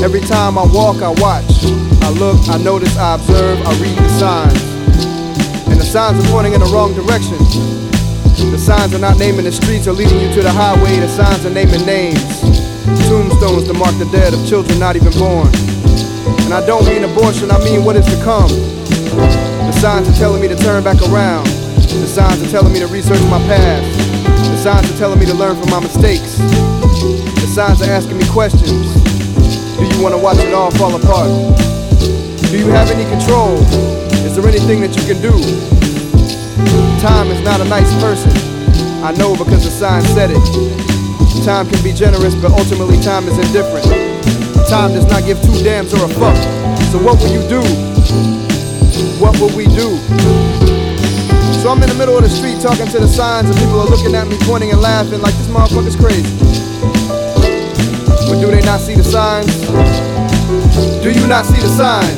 Every time I walk, I watch, I look, I notice, I observe, I read the signs. And the signs are pointing in the wrong direction. The signs are not naming the streets or leading you to the highway. The signs are naming names, tombstones to mark the dead of children not even born. And I don't mean abortion, I mean what is to come. The signs are telling me to turn back around. The signs are telling me to research my past. The signs are telling me to learn from my mistakes. The signs are asking me questions. Do you want to watch it all fall apart? Do you have any control? Is there anything that you can do? Time is not a nice person. I know because the sign said it. Time can be generous, but ultimately time is indifferent. Time does not give two damns or a fuck. So what will you do? What will we do? So I'm in the middle of the street talking to the signs, and people are looking at me, pointing and laughing like this motherfucker's crazy. But do they not see the signs? Do you not see the signs?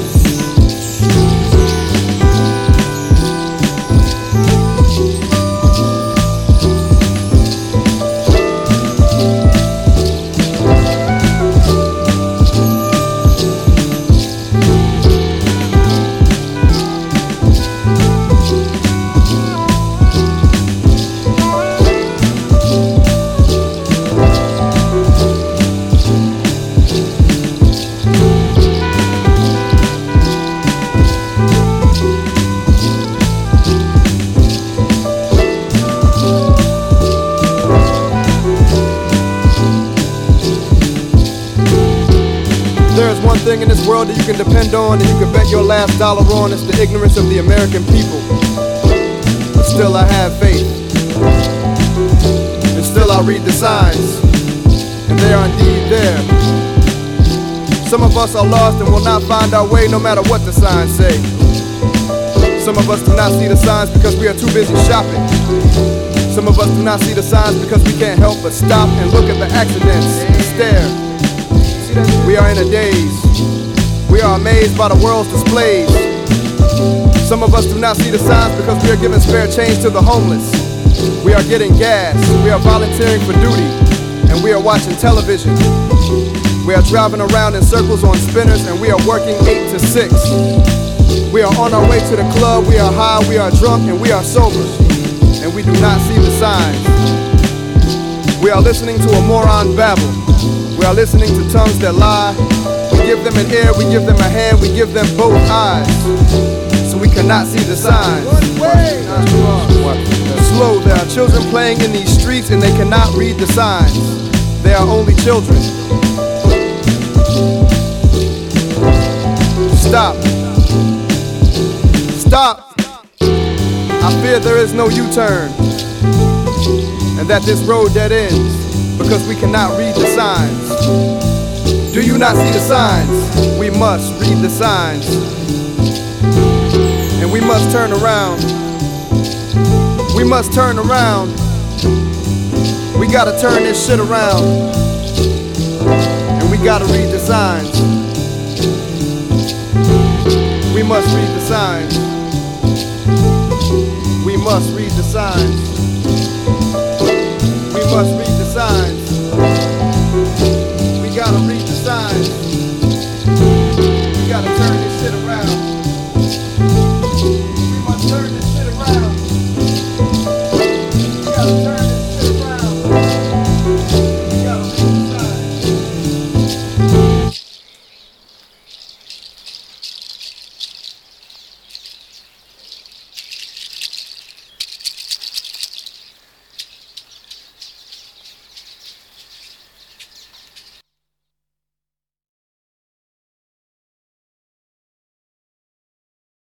There's one thing in this world that you can depend on and you can bet your last dollar on. It's the ignorance of the American people. But still I have faith. And still I read the signs. And they are indeed there. Some of us are lost and will not find our way no matter what the signs say. Some of us do not see the signs because we are too busy shopping. Some of us do not see the signs because we can't help but stop and look at the accidents and stare. We are in a daze. We are amazed by the world's displays. Some of us do not see the signs because we are giving spare change to the homeless. We are getting gas. We are volunteering for duty. And we are watching television. We are driving around in circles on spinners, and we are working 8 to 6. We are on our way to the club. We are high, we are drunk, and we are sober. And we do not see the signs. We are listening to a moron babble. We are listening to tongues that lie. We give them an ear, we give them a hand, we give them both eyes. So we cannot see the signs. Slow, there are children playing in these streets and they cannot read the signs. They are only children. Stop. Stop. I fear there is no U-turn, and that this road dead ends because we cannot read the signs. Do you not see the signs? We must read the signs. And we must turn around. We must turn around. We gotta turn this shit around. And we gotta read the signs. We must read the signs. We must read the signs. We must read the signs. We gotta read the signs.